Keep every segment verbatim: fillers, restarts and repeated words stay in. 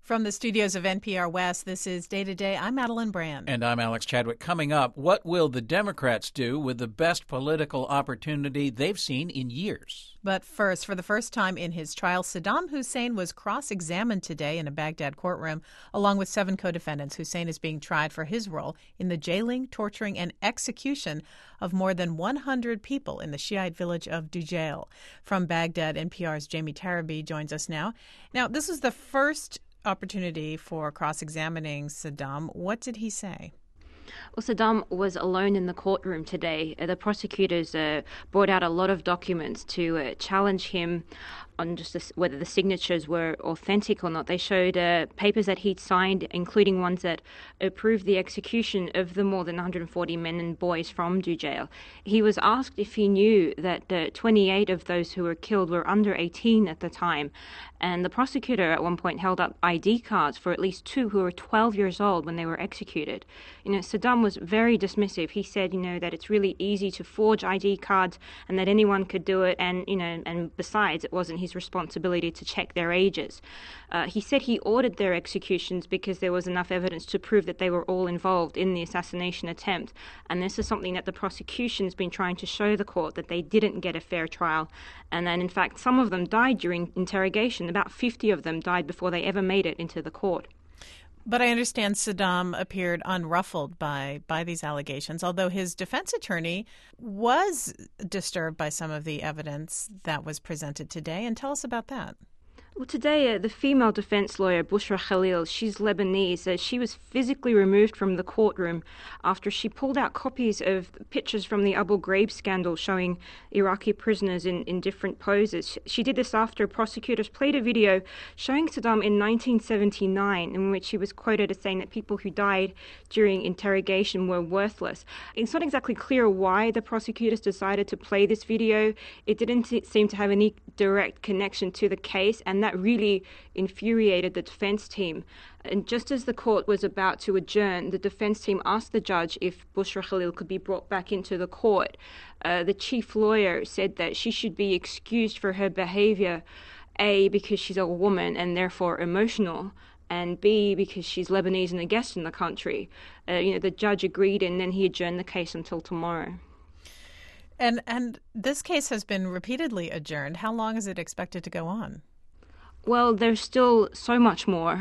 From the studios of N P R West, this is Day to Day. I'm Madeline Brand. And I'm Alex Chadwick. Coming up, what will the Democrats do with the best political opportunity they've seen in years? But first, for the first time in his trial, Saddam Hussein was cross-examined today in a Baghdad courtroom, along with seven co-defendants. Hussein is being tried for his role in the jailing, torturing, and execution of more than one hundred people in the Shiite village of Dujail. From Baghdad, N P R's Jamie Tarabay joins us now. Now, this is the first opportunity for cross-examining Saddam. What did he say? Well, Saddam was alone in the courtroom today. Uh, the prosecutors uh, brought out a lot of documents to uh, challenge him on just this, whether the signatures were authentic or not. They showed uh, papers that he'd signed, including ones that approved the execution of the more than one hundred forty men and boys from Dujail. He was asked if he knew that uh, twenty-eight of those who were killed were under eighteen at the time. And the prosecutor at one point held up I D cards for at least two who were twelve years old when they were executed. You know, Saddam was very dismissive. He said, you know, that it's really easy to forge I D cards and that anyone could do it. And, you know, and besides, it wasn't his responsibility to check their ages. Uh, he said he ordered their executions because there was enough evidence to prove that they were all involved in the assassination attempt. And this is something that the prosecution's been trying to show the court, that they didn't get a fair trial. And then, in fact, some of them died during interrogation. About fifty of them died before they ever made it into the court. But I understand Saddam appeared unruffled by, by these allegations, although his defense attorney was disturbed by some of the evidence that was presented today. And tell us about that. Well, today, uh, the female defense lawyer, Bushra Khalil, she's Lebanese. Uh, she was physically removed from the courtroom after she pulled out copies of pictures from the Abu Ghraib scandal showing Iraqi prisoners in, in different poses. She did this after prosecutors played a video showing Saddam in nineteen seventy-nine, in which he was quoted as saying that people who died during interrogation were worthless. It's not exactly clear why the prosecutors decided to play this video. It didn't seem to have any direct connection to the case, and that really infuriated the defense team. And just as the court was about to adjourn, the defense team asked the judge if Bushra Khalil could be brought back into the court. Uh, the chief lawyer said that she should be excused for her behavior, A, because she's a woman and therefore emotional, and B, because she's Lebanese and a guest in the country. Uh, you know, the judge agreed, and then he adjourned the case until tomorrow. And and this case has been repeatedly adjourned. How long is it expected to go on? Well, there's still so much more.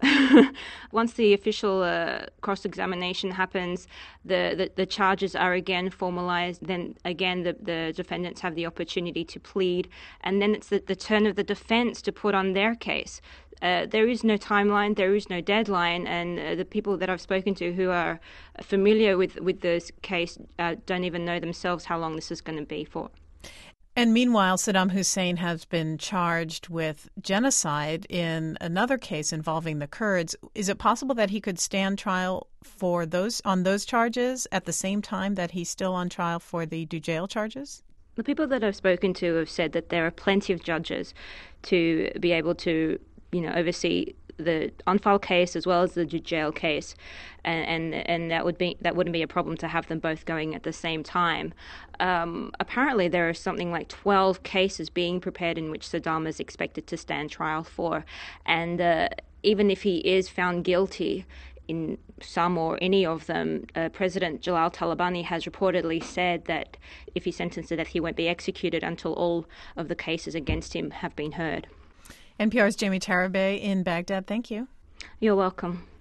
Once the official uh, cross-examination happens, the, the, the charges are again formalized. Then again, the, the defendants have the opportunity to plead. And then it's the, the turn of the defense to put on their case. Uh, there is no timeline, there is no deadline, and uh, the people that I've spoken to who are familiar with, with this case uh, don't even know themselves how long this is going to be for. And meanwhile, Saddam Hussein has been charged with genocide in another case involving the Kurds. Is it possible that he could stand trial for those on those charges at the same time that he's still on trial for the Dujail charges? The people that I've spoken to have said that there are plenty of judges to be able to, you know, oversee the on-file case as well as the Dujail case, and, and and that would be that wouldn't be a problem to have them both going at the same time. Um, apparently, there are something like twelve cases being prepared in which Saddam is expected to stand trial for, and uh, even if he is found guilty in some or any of them, uh, President Jalal Talabani has reportedly said that if he's sentenced to death, he won't be executed until all of the cases against him have been heard. N P R's Jamie Tarabay in Baghdad. Thank you. You're welcome.